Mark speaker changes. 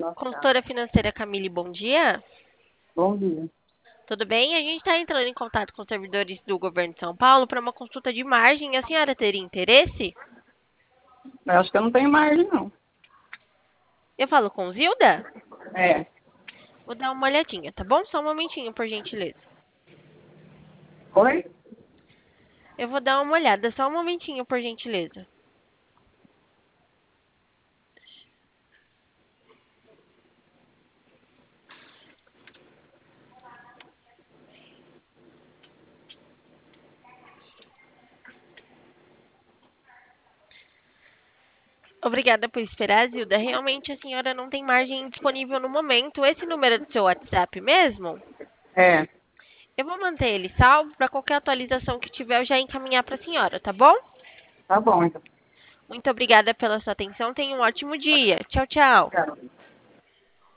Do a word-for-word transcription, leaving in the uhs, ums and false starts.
Speaker 1: Consultora financeira Camille, bom dia.
Speaker 2: Bom dia.
Speaker 1: Tudo bem? A gente está entrando em contato com os servidores do governo de São Paulo para uma consulta de margem. A senhora teria interesse?
Speaker 2: Eu acho que eu não tenho margem, não.
Speaker 1: Eu falo com Zilda?
Speaker 2: É.
Speaker 1: Vou dar uma olhadinha, tá bom? Só um momentinho, por gentileza.
Speaker 2: Oi?
Speaker 1: Eu vou dar uma olhada, só um momentinho, por gentileza. Obrigada por esperar, Zilda. Realmente a senhora não tem margem disponível no momento. Esse número é do seu WhatsApp mesmo?
Speaker 2: É.
Speaker 1: Eu vou manter ele salvo para qualquer atualização que tiver eu já encaminhar para a senhora, tá bom?
Speaker 2: Tá bom, então.
Speaker 1: Muito obrigada pela sua atenção. Tenha um ótimo dia. Tchau, tchau.
Speaker 2: Obrigada.